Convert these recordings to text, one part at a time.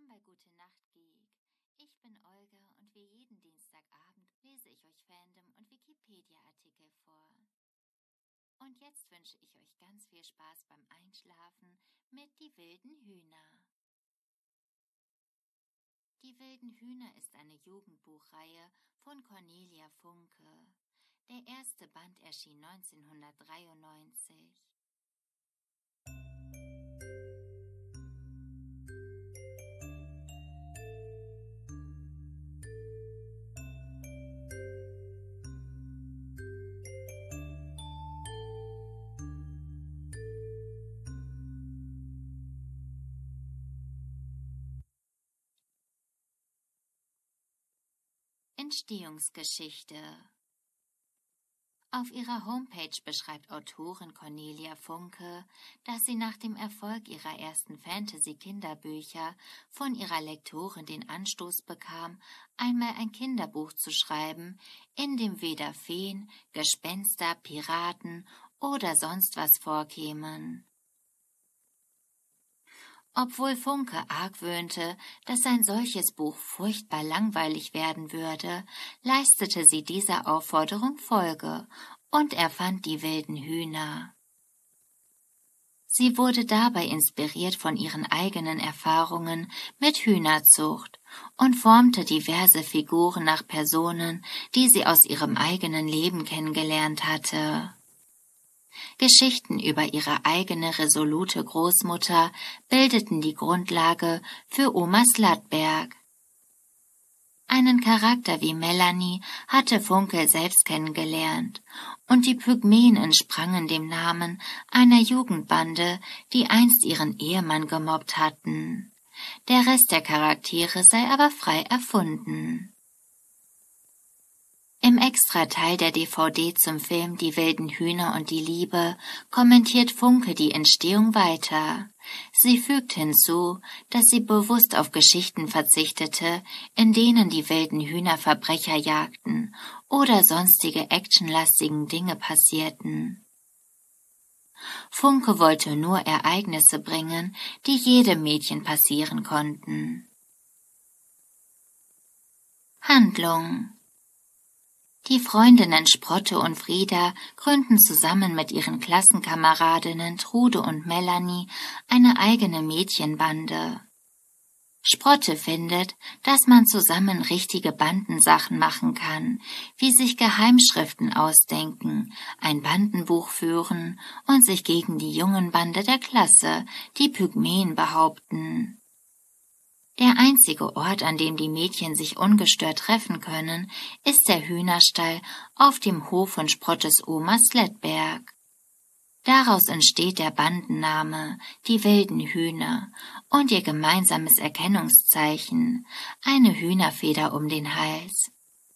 bei Gute Nacht Geek. Ich bin Olga und wie jeden Dienstagabend lese ich euch Fandom- und Wikipedia-Artikel vor. Und jetzt wünsche ich euch ganz viel Spaß beim Einschlafen mit Die wilden Hühner. Die wilden Hühner ist eine Jugendbuchreihe von Cornelia Funke. Der erste Band erschien 1993. Entstehungsgeschichte. Auf ihrer Homepage beschreibt Autorin Cornelia Funke, dass sie nach dem Erfolg ihrer ersten Fantasy-Kinderbücher von ihrer Lektorin den Anstoß bekam, einmal ein Kinderbuch zu schreiben, in dem weder Feen, Gespenster, Piraten oder sonst was vorkämen. Obwohl Funke argwöhnte, dass ein solches Buch furchtbar langweilig werden würde, leistete sie dieser Aufforderung Folge und erfand Die wilden Hühner. Sie wurde dabei inspiriert von ihren eigenen Erfahrungen mit Hühnerzucht und formte diverse Figuren nach Personen, die sie aus ihrem eigenen Leben kennengelernt hatte. Geschichten über ihre eigene resolute Großmutter bildeten die Grundlage für Oma Slatberg. Einen Charakter wie Melanie hatte Funke selbst kennengelernt, und die Pygmäen entsprangen dem Namen einer Jugendbande, die einst ihren Ehemann gemobbt hatten. Der Rest der Charaktere sei aber frei erfunden. Im Extrateil der DVD zum Film Die wilden Hühner und die Liebe kommentiert Funke die Entstehung weiter. Sie fügt hinzu, dass sie bewusst auf Geschichten verzichtete, in denen die wilden Hühner Verbrecher jagten oder sonstige actionlastigen Dinge passierten. Funke wollte nur Ereignisse bringen, die jedem Mädchen passieren konnten. Handlung. Die Freundinnen Sprotte und Frieda gründen zusammen mit ihren Klassenkameradinnen Trude und Melanie eine eigene Mädchenbande. Sprotte findet, dass man zusammen richtige Bandensachen machen kann, wie sich Geheimschriften ausdenken, ein Bandenbuch führen und sich gegen die Jungenbande der Klasse, die Pygmäen, behaupten. Der einzige Ort, an dem die Mädchen sich ungestört treffen können, ist der Hühnerstall auf dem Hof von Sprottes Oma Slatberg. Daraus entsteht der Bandenname, die wilden Hühner, und ihr gemeinsames Erkennungszeichen, eine Hühnerfeder um den Hals.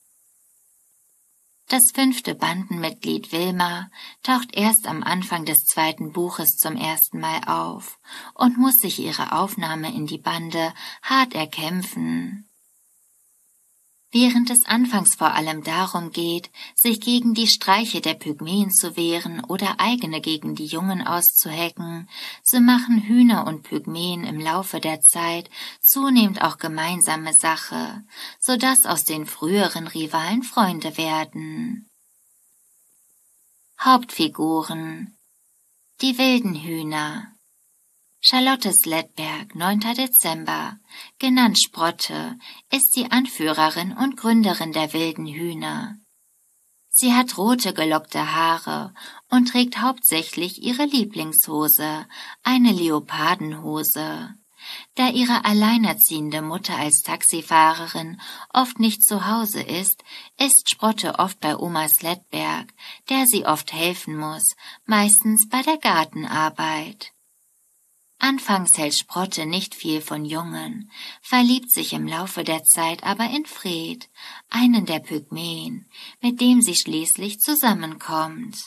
Das 5. Bandenmitglied Wilma taucht erst am Anfang des 2. Buches zum ersten Mal auf und muss sich ihre Aufnahme in die Bande hart erkämpfen. Während es anfangs vor allem darum geht, sich gegen die Streiche der Pygmäen zu wehren oder eigene gegen die Jungen auszuhecken, so machen Hühner und Pygmäen im Laufe der Zeit zunehmend auch gemeinsame Sache, so dass aus den früheren Rivalen Freunde werden. Hauptfiguren: Die wilden Hühner. Charlotte Slatberg, 9. Dezember, genannt Sprotte, ist die Anführerin und Gründerin der wilden Hühner. Sie hat rote gelockte Haare und trägt hauptsächlich ihre Lieblingshose, eine Leopardenhose. Da ihre alleinerziehende Mutter als Taxifahrerin oft nicht zu Hause ist Sprotte oft bei Oma Slatberg, der sie oft helfen muss, meistens bei der Gartenarbeit. Anfangs hält Sprotte nicht viel von Jungen, verliebt sich im Laufe der Zeit aber in Fred, einen der Pygmäen, mit dem sie schließlich zusammenkommt.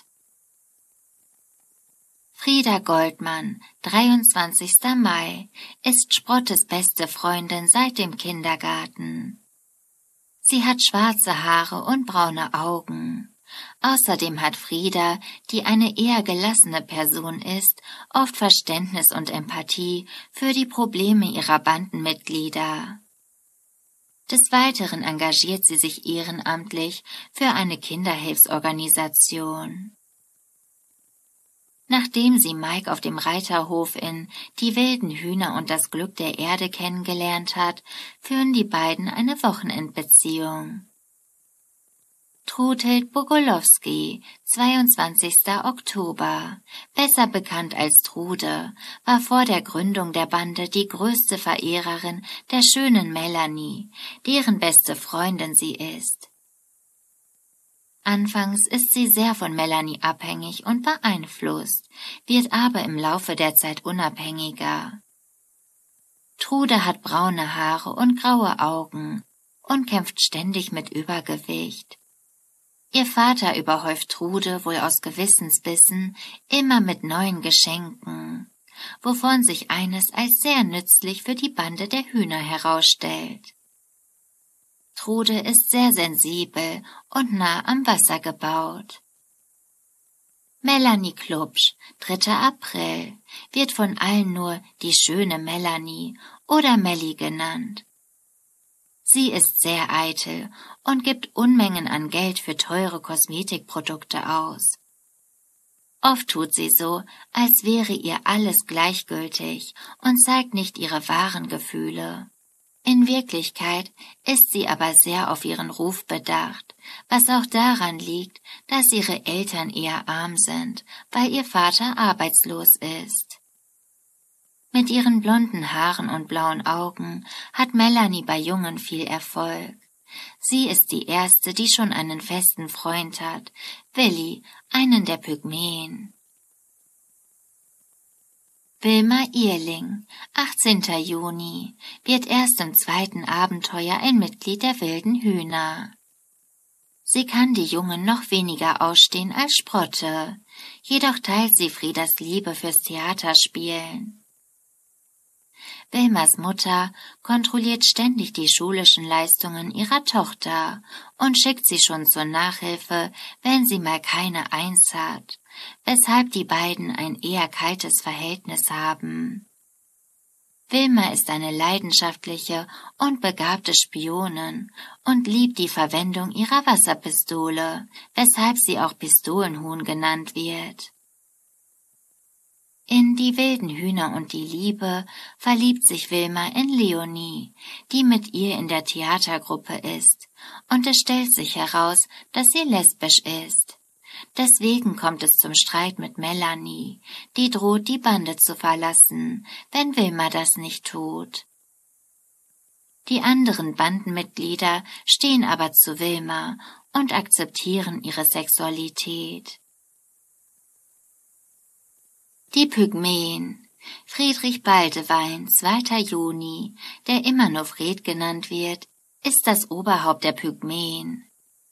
Frieda Goldmann, 23. Mai, ist Sprottes beste Freundin seit dem Kindergarten. Sie hat schwarze Haare und braune Augen. Außerdem hat Frieda, die eine eher gelassene Person ist, oft Verständnis und Empathie für die Probleme ihrer Bandenmitglieder. Des Weiteren engagiert sie sich ehrenamtlich für eine Kinderhilfsorganisation. Nachdem sie Mike auf dem Reiterhof in »Die wilden Hühner und das Glück der Erde« kennengelernt hat, führen die beiden eine Wochenendbeziehung. Trudhild Bogolowski, 22. Oktober, besser bekannt als Trude, war vor der Gründung der Bande die größte Verehrerin der schönen Melanie, deren beste Freundin sie ist. Anfangs ist sie sehr von Melanie abhängig und beeinflusst, wird aber im Laufe der Zeit unabhängiger. Trude hat braune Haare und graue Augen und kämpft ständig mit Übergewicht. Ihr Vater überhäuft Trude wohl aus Gewissensbissen immer mit neuen Geschenken, wovon sich eines als sehr nützlich für die Bande der Hühner herausstellt. Trude ist sehr sensibel und nah am Wasser gebaut. Melanie Klubsch, 3. April, wird von allen nur die schöne Melanie oder Melli genannt. Sie ist sehr eitel und gibt Unmengen an Geld für teure Kosmetikprodukte aus. Oft tut sie so, als wäre ihr alles gleichgültig und zeigt nicht ihre wahren Gefühle. In Wirklichkeit ist sie aber sehr auf ihren Ruf bedacht, was auch daran liegt, dass ihre Eltern eher arm sind, weil ihr Vater arbeitslos ist. Mit ihren blonden Haaren und blauen Augen hat Melanie bei Jungen viel Erfolg. Sie ist die erste, die schon einen festen Freund hat, Willi, einen der Pygmäen. Wilma Irling, 18. Juni, wird erst im zweiten Abenteuer ein Mitglied der wilden Hühner. Sie kann die Jungen noch weniger ausstehen als Sprotte, jedoch teilt sie Friedas Liebe fürs Theaterspielen. Wilmas Mutter kontrolliert ständig die schulischen Leistungen ihrer Tochter und schickt sie schon zur Nachhilfe, wenn sie mal keine Eins hat, weshalb die beiden ein eher kaltes Verhältnis haben. Wilma ist eine leidenschaftliche und begabte Spionin und liebt die Verwendung ihrer Wasserpistole, weshalb sie auch Pistolenhuhn genannt wird. In »Die wilden Hühner und die Liebe« verliebt sich Wilma in Leonie, die mit ihr in der Theatergruppe ist, und es stellt sich heraus, dass sie lesbisch ist. Deswegen kommt es zum Streit mit Melanie, die droht, die Bande zu verlassen, wenn Wilma das nicht tut. Die anderen Bandenmitglieder stehen aber zu Wilma und akzeptieren ihre Sexualität. Die Pygmäen. Friedrich Baldewein, 2. Juni, der immer nur Fred genannt wird, ist das Oberhaupt der Pygmäen.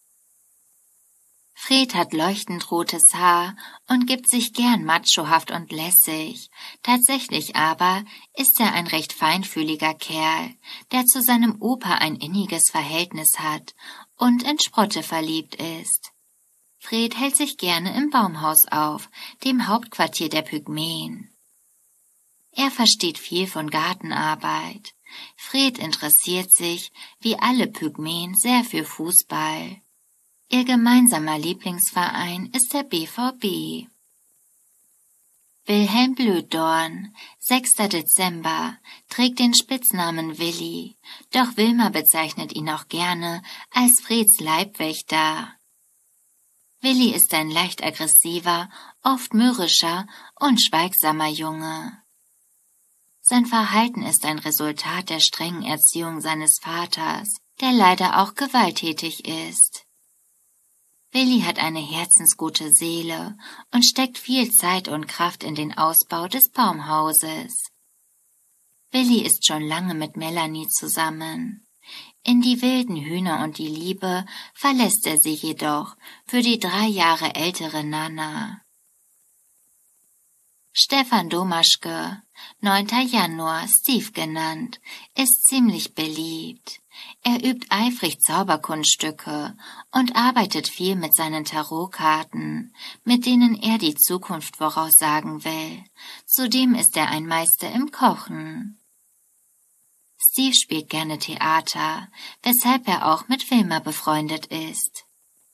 Fred hat leuchtend rotes Haar und gibt sich gern machohaft und lässig. Tatsächlich aber ist er ein recht feinfühliger Kerl, der zu seinem Opa ein inniges Verhältnis hat und in Sprotte verliebt ist. Fred hält sich gerne im Baumhaus auf, dem Hauptquartier der Pygmäen. Er versteht viel von Gartenarbeit. Fred interessiert sich, wie alle Pygmäen, sehr für Fußball. Ihr gemeinsamer Lieblingsverein ist der BVB. Wilhelm Blöddorn, 6. Dezember, trägt den Spitznamen Willi, doch Wilma bezeichnet ihn auch gerne als Freds Leibwächter. Willi ist ein leicht aggressiver, oft mürrischer und schweigsamer Junge. Sein Verhalten ist ein Resultat der strengen Erziehung seines Vaters, der leider auch gewalttätig ist. Willi hat eine herzensgute Seele und steckt viel Zeit und Kraft in den Ausbau des Baumhauses. Willi ist schon lange mit Melanie zusammen. In »Die wilden Hühner und die Liebe« verlässt er sie jedoch für die 3 Jahre ältere Nana. Stefan Domaschke, 9. Januar, Steve genannt, ist ziemlich beliebt. Er übt eifrig Zauberkunststücke und arbeitet viel mit seinen Tarotkarten, mit denen er die Zukunft voraussagen will. Zudem ist er ein Meister im Kochen. Steve spielt gerne Theater, weshalb er auch mit Wilma befreundet ist.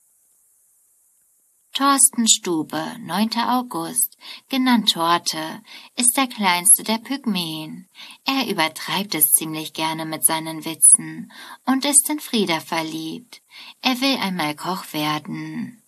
Thorsten Stube, 9. August, genannt Torte, ist der kleinste der Pygmäen. Er übertreibt es ziemlich gerne mit seinen Witzen und ist in Frieda verliebt. Er will einmal Koch werden.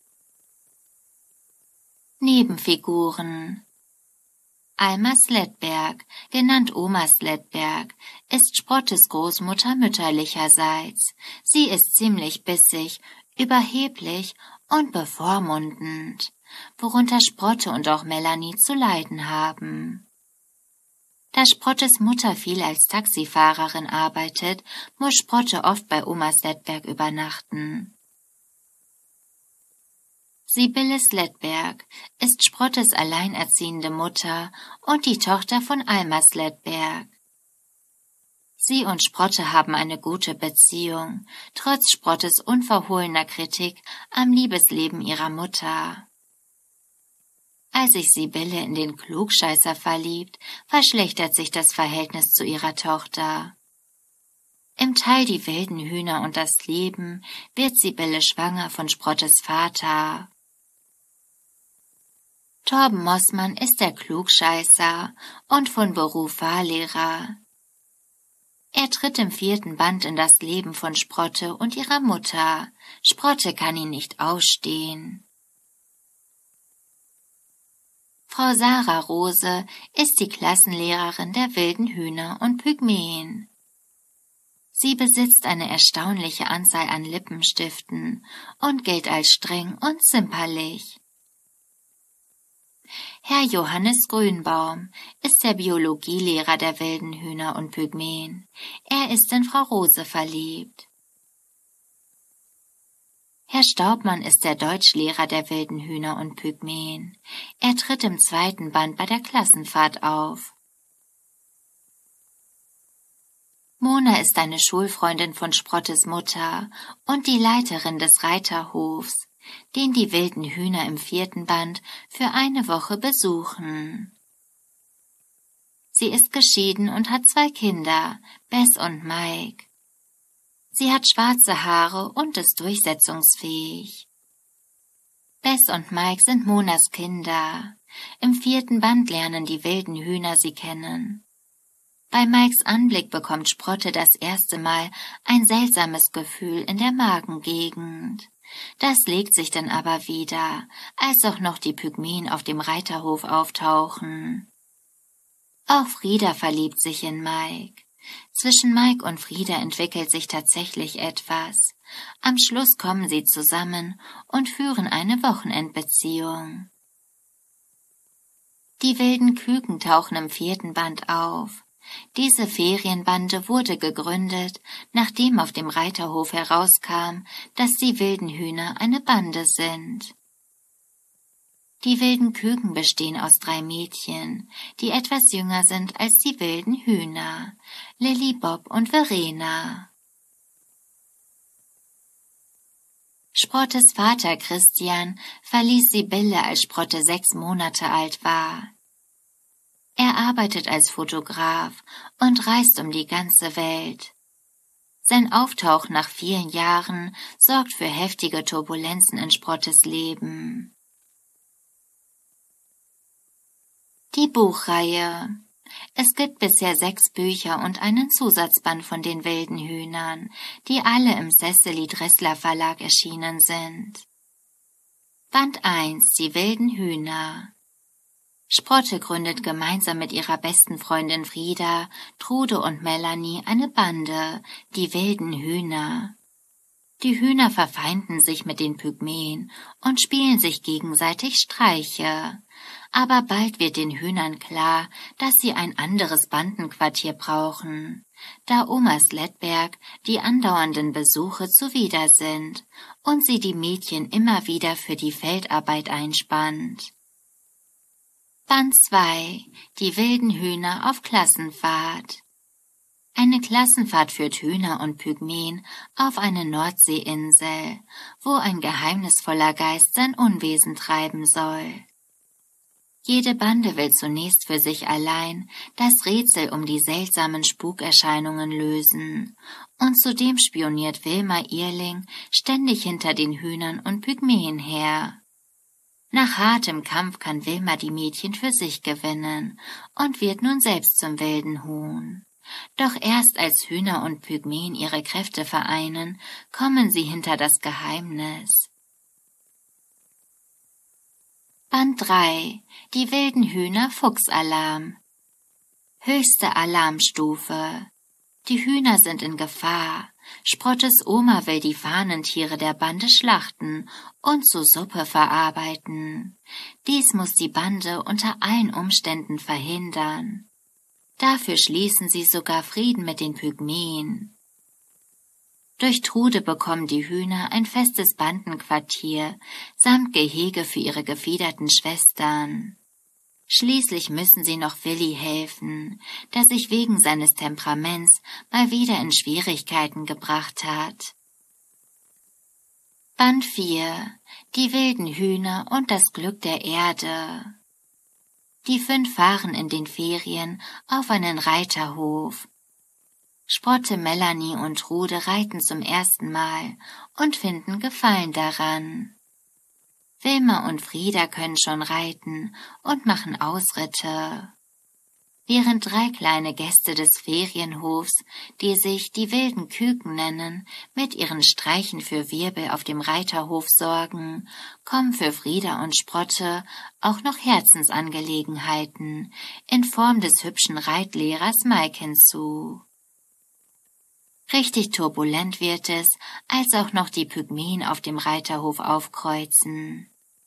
Nebenfiguren: Alma Sledberg, genannt Oma Sledberg, ist Sprottes Großmutter mütterlicherseits. Sie ist ziemlich bissig, überheblich und bevormundend, worunter Sprotte und auch Melanie zu leiden haben. Da Sprottes Mutter viel als Taxifahrerin arbeitet, muss Sprotte oft bei Oma Sledberg übernachten. Sibylle Sledberg ist Sprottes alleinerziehende Mutter und die Tochter von Alma Sledberg. Sie und Sprotte haben eine gute Beziehung, trotz Sprottes unverhohlener Kritik am Liebesleben ihrer Mutter. Als sich Sibylle in den Klugscheißer verliebt, verschlechtert sich das Verhältnis zu ihrer Tochter. Im Teil Die wilden Hühner und das Leben wird Sibylle schwanger von Sprottes Vater. Torben Mossmann ist der Klugscheißer und von Beruf Fahrlehrer. Er tritt im 4. Band in das Leben von Sprotte und ihrer Mutter. Sprotte kann ihn nicht ausstehen. Frau Sarah Rose ist die Klassenlehrerin der wilden Hühner und Pygmäen. Sie besitzt eine erstaunliche Anzahl an Lippenstiften und gilt als streng und zimperlich. Herr Johannes Grünbaum ist der Biologielehrer der wilden Hühner und Pygmäen. Er ist in Frau Rose verliebt. Herr Staubmann ist der Deutschlehrer der wilden Hühner und Pygmäen. Er tritt im 2. Band bei der Klassenfahrt auf. Mona ist eine Schulfreundin von Sprottes Mutter und die Leiterin des Reiterhofs, den die wilden Hühner im 4. Band für eine Woche besuchen. Sie ist geschieden und hat 2 Kinder, Bess und Mike. Sie hat schwarze Haare und ist durchsetzungsfähig. Bess und Mike sind Monas Kinder. Im 4. Band lernen die wilden Hühner sie kennen. Bei Mikes Anblick bekommt Sprotte das erste Mal ein seltsames Gefühl in der Magengegend. Das legt sich dann aber wieder, als auch noch die Pygmäen auf dem Reiterhof auftauchen. Auch Frieda verliebt sich in Mike. Zwischen Mike und Frieda entwickelt sich tatsächlich etwas. Am Schluss kommen sie zusammen und führen eine Wochenendbeziehung. Die wilden Küken tauchen im 4. Band auf. Diese Ferienbande wurde gegründet, nachdem auf dem Reiterhof herauskam, dass die wilden Hühner eine Bande sind. Die wilden Küken bestehen aus 3 Mädchen, die etwas jünger sind als die wilden Hühner, Lilly, Bob und Verena. Sprottes Vater Christian verließ Sibylle, als Sprotte 6 Monate alt war. Er arbeitet als Fotograf und reist um die ganze Welt. Sein Auftauchen nach vielen Jahren sorgt für heftige Turbulenzen in Sprottes Leben. Die Buchreihe. Es gibt bisher 6 Bücher und einen Zusatzband von den wilden Hühnern, die alle im Cecily Dressler Verlag erschienen sind. Band 1: Die wilden Hühner. Sprotte gründet gemeinsam mit ihrer besten Freundin Frieda, Trude und Melanie eine Bande, die wilden Hühner. Die Hühner verfeinden sich mit den Pygmäen und spielen sich gegenseitig Streiche. Aber bald wird den Hühnern klar, dass sie ein anderes Bandenquartier brauchen, da Oma Sledberg die andauernden Besuche zuwider sind und sie die Mädchen immer wieder für die Feldarbeit einspannt. Band 2. Die wilden Hühner auf Klassenfahrt. Eine Klassenfahrt führt Hühner und Pygmäen auf eine Nordseeinsel, wo ein geheimnisvoller Geist sein Unwesen treiben soll. Jede Bande will zunächst für sich allein das Rätsel um die seltsamen Spukerscheinungen lösen, und zudem spioniert Wilma Irling ständig hinter den Hühnern und Pygmäen her. Nach hartem Kampf kann Wilma die Mädchen für sich gewinnen und wird nun selbst zum wilden Huhn. Doch erst als Hühner und Pygmäen ihre Kräfte vereinen, kommen sie hinter das Geheimnis. Band 3. Die wilden Hühner Fuchsalarm. Höchste Alarmstufe. Die Hühner sind in Gefahr. Sprottes Oma will die Fahnentiere der Bande schlachten und zu Suppe verarbeiten. Dies muss die Bande unter allen Umständen verhindern. Dafür schließen sie sogar Frieden mit den Pygmäen. Durch Trude bekommen die Hühner ein festes Bandenquartier samt Gehege für ihre gefiederten Schwestern. Schließlich müssen sie noch Willi helfen, der sich wegen seines Temperaments mal wieder in Schwierigkeiten gebracht hat. Band 4. Die wilden Hühner und das Glück der Erde. Die 5 fahren in den Ferien auf einen Reiterhof. Sprotte, Melanie und Trude reiten zum ersten Mal und finden Gefallen daran. Wilma und Frieda können schon reiten und machen Ausritte. Während 3 kleine Gäste des Ferienhofs, die sich die wilden Küken nennen, mit ihren Streichen für Wirbel auf dem Reiterhof sorgen, kommen für Frieda und Sprotte auch noch Herzensangelegenheiten in Form des hübschen Reitlehrers Mike hinzu. Richtig turbulent wird es, als auch noch die Pygmäen auf dem Reiterhof aufkreuzen.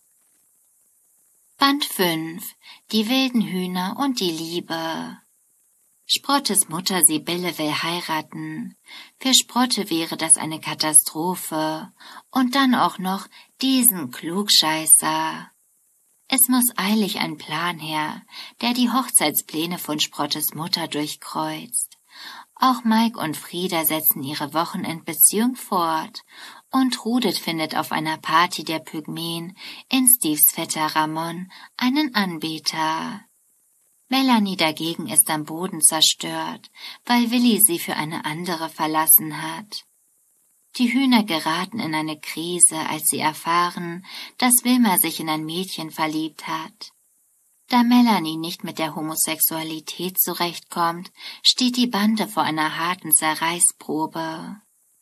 Band 5. Die wilden Hühner und die Liebe. Sprottes Mutter Sibylle will heiraten. Für Sprotte wäre das eine Katastrophe. Und dann auch noch diesen Klugscheißer. Es muss eilig ein Plan her, der die Hochzeitspläne von Sprottes Mutter durchkreuzt. Auch Mike und Frieda setzen ihre Wochenendbeziehung fort und Rudith findet auf einer Party der Pygmäen in Steves Vetter Ramon einen Anbeter. Melanie dagegen ist am Boden zerstört, weil Willi sie für eine andere verlassen hat. Die Hühner geraten in eine Krise, als sie erfahren, dass Wilma sich in ein Mädchen verliebt hat. Da Melanie nicht mit der Homosexualität zurechtkommt, steht die Bande vor einer harten Zerreißprobe.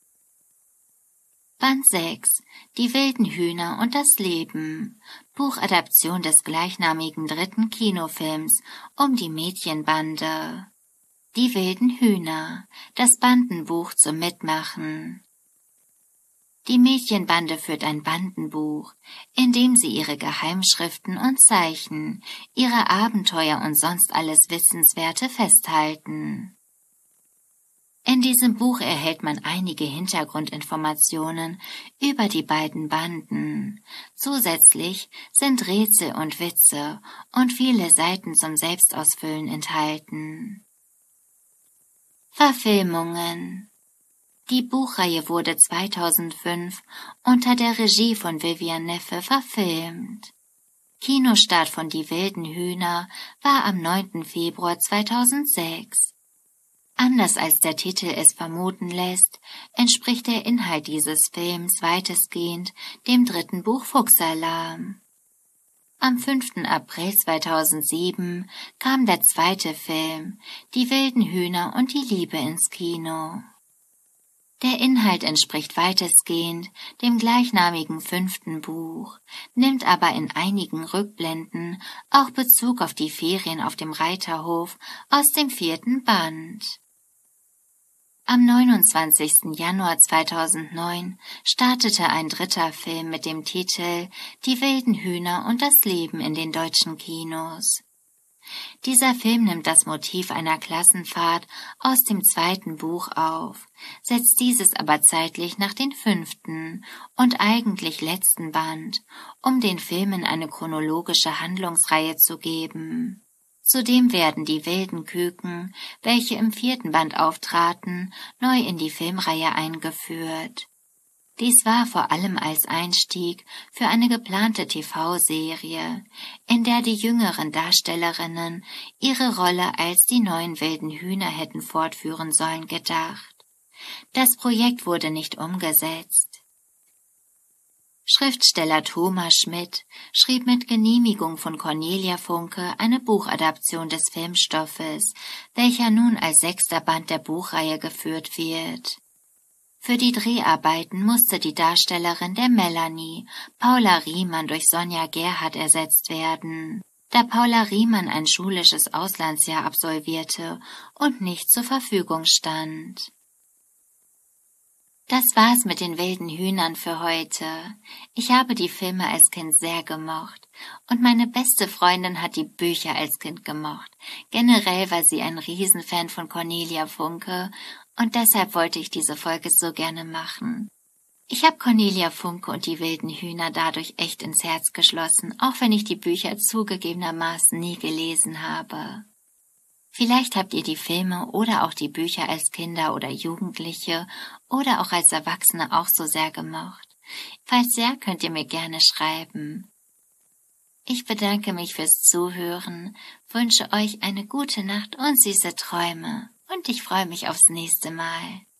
Band 6. Die wilden Hühner und das Leben. Buchadaption des gleichnamigen 3. Kinofilms um die Mädchenbande. Die wilden Hühner. Das Bandenbuch zum Mitmachen. Die Mädchenbande führt ein Bandenbuch, in dem sie ihre Geheimschriften und Zeichen, ihre Abenteuer und sonst alles Wissenswerte festhalten. In diesem Buch erhält man einige Hintergrundinformationen über die beiden Banden. Zusätzlich sind Rätsel und Witze und viele Seiten zum Selbstausfüllen enthalten. Verfilmungen. Die Buchreihe wurde 2005 unter der Regie von Vivian Neffe verfilmt. Kinostart von Die wilden Hühner war am 9. Februar 2006. Anders als der Titel es vermuten lässt, entspricht der Inhalt dieses Films weitestgehend dem 3. Buch Fuchsalarm. Am 5. April 2007 kam der 2. Film, Die wilden Hühner und die Liebe ins Kino. Der Inhalt entspricht weitestgehend dem gleichnamigen 5. Buch, nimmt aber in einigen Rückblenden auch Bezug auf die Ferien auf dem Reiterhof aus dem 4. Band. Am 29. Januar 2009 startete ein 3. Film mit dem Titel Die wilden Hühner und das Leben in den deutschen Kinos. Dieser Film nimmt das Motiv einer Klassenfahrt aus dem 2. Buch auf, setzt dieses aber zeitlich nach den 5. und eigentlich letzten Band, um den Filmen eine chronologische Handlungsreihe zu geben. Zudem werden die wilden Küken, welche im 4. Band auftraten, neu in die Filmreihe eingeführt. Dies war vor allem als Einstieg für eine geplante TV-Serie, in der die jüngeren Darstellerinnen ihre Rolle als die neuen wilden Hühner hätten fortführen sollen gedacht. Das Projekt wurde nicht umgesetzt. Schriftsteller Thomas Schmidt schrieb mit Genehmigung von Cornelia Funke eine Buchadaption des Filmstoffes, welcher nun als 6. Band der Buchreihe geführt wird. Für die Dreharbeiten musste die Darstellerin der Melanie, Paula Riemann, durch Sonja Gerhardt ersetzt werden, da Paula Riemann ein schulisches Auslandsjahr absolvierte und nicht zur Verfügung stand. Das war's mit den wilden Hühnern für heute. Ich habe die Filme als Kind sehr gemocht und meine beste Freundin hat die Bücher als Kind gemocht. Generell war sie ein Riesenfan von Cornelia Funke und deshalb wollte ich diese Folge so gerne machen. Ich habe Cornelia Funke und die wilden Hühner dadurch echt ins Herz geschlossen, auch wenn ich die Bücher zugegebenermaßen nie gelesen habe. Vielleicht habt ihr die Filme oder auch die Bücher als Kinder oder Jugendliche oder auch als Erwachsene auch so sehr gemocht. Falls ja, könnt ihr mir gerne schreiben. Ich bedanke mich fürs Zuhören, wünsche euch eine gute Nacht und süße Träume und ich freue mich aufs nächste Mal.